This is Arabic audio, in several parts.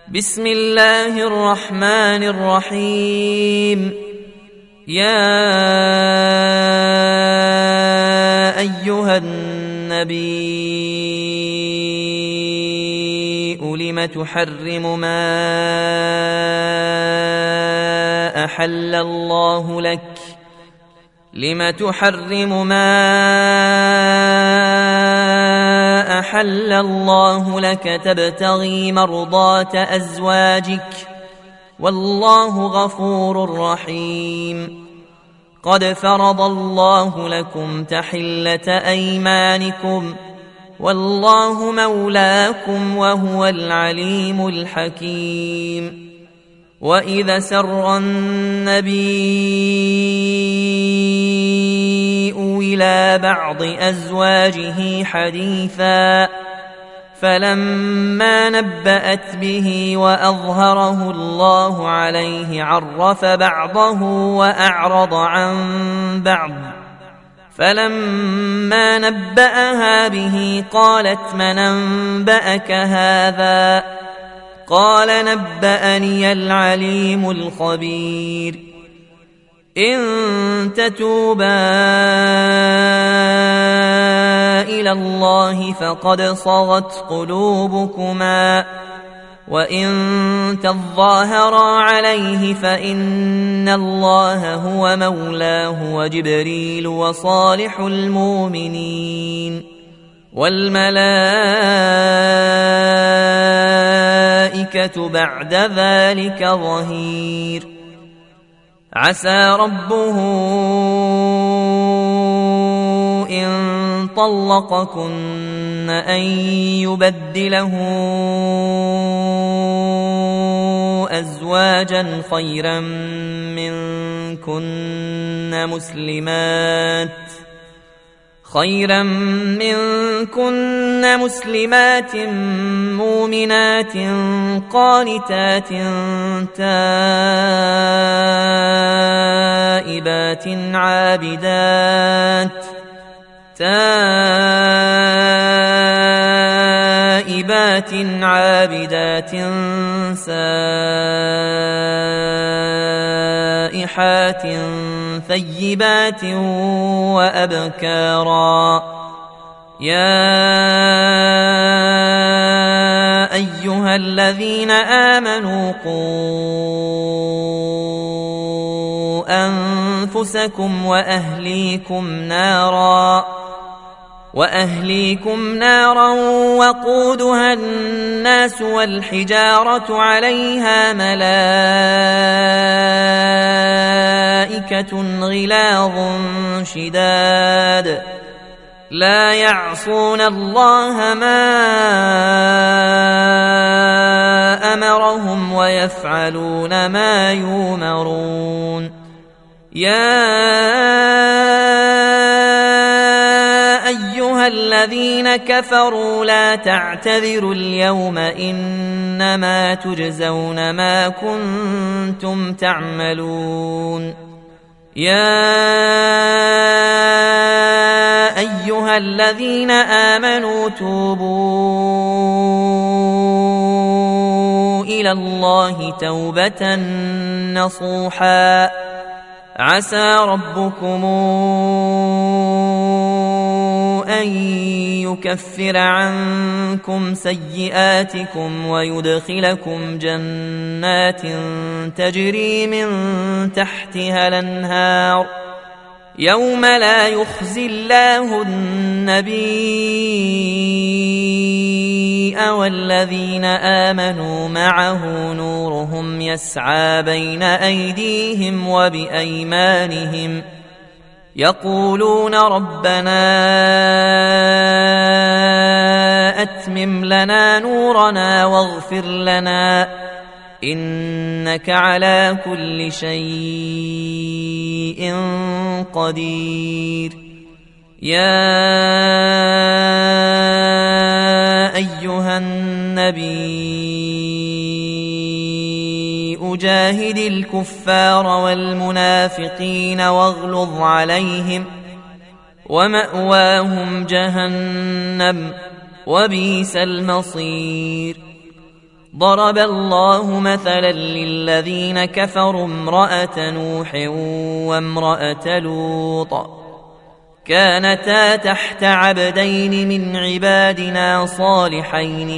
بسم الله الرحمن الرحيم. يا أيها النبي لم تحرم ما أحل الله لك لم تحرم ما أحل الله لك تبتغي مرضات أزواجك والله غفور رحيم. قد فرض الله لكم تحلة أيمانكم والله مولاكم وهو العليم الحكيم. وإذا سر النبي إلى بعض أزواجه حديثا فلما نبأت به وأظهره الله عليه عرف بعضه وأعرض عن بعض فلما نبأها به قالت من أنبأك هذا قال نبأني العليم الخبير. إن تتوبا إلى الله فقد صغت قلوبكما وإن تظاهرا عليه فإن الله هو مولاه وجبريل وصالح المؤمنين والملائكة بعد ذلك ظهير. عسى ربه إن طلقكن أن يبدله أزواجا خيرا منكن مسلمات مؤمنات قانتات تائبات عابدات سائحات ثيبات وأبكارا. يا أيها الذين آمنوا قوا أنفسكم وأهليكم نارا وقودها الناس والحجارة عليها ملائكة غلاظ شداد لا يعصون الله ما أمرهم ويفعلون ما يؤمرون. يا أيها الذين كفروا لا تعتذروا اليوم إنما تجزون ما كنتم تعملون. يا أيها الذين آمنوا توبوا إلى الله توبة نصوحا عسى ربكم أن يكفر عنكم سيئاتكم ويدخلكم جنات تجري من تحتها الأنهار يوم لا يخزي الله النبي والذين آمنوا معه نورهم يسعى بين أيديهم وبأيمانهم يقولون ربنا أتمم لنا نورنا واغفر لنا إنك على كل شيء قدير. يا أيها النبي جاهد الكفار والمنافقين واغلظ عليهم ومأواهم جهنم وبئس المصير. ضرب الله مثلا للذين كفروا امرأة نوح وامرأة لوط كانتا تحت عبدين من عبادنا صالحين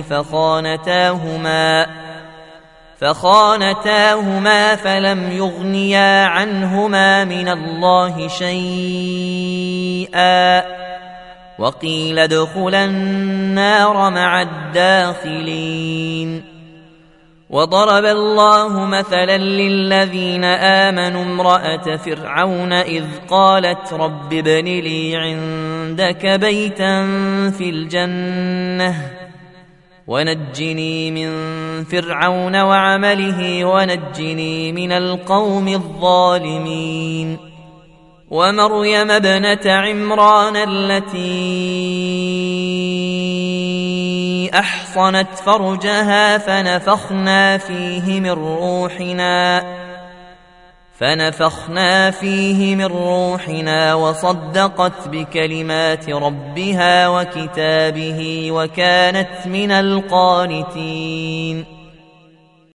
فخانتاهما فلم يغنيا عنهما من الله شيئا وقيل ادخلا النار مع الداخلين. وضرب الله مثلا للذين آمنوا امرأة فرعون إذ قالت رب ابن لي عندك بيتا في الجنة ونجني من فرعون وعمله ونجني من القوم الظالمين. ومريم ابنة عمران التي أحصنت فرجها فنفخنا فيه من روحنا وصدقت بكلمات ربها وكتابه وكانت من القانتين.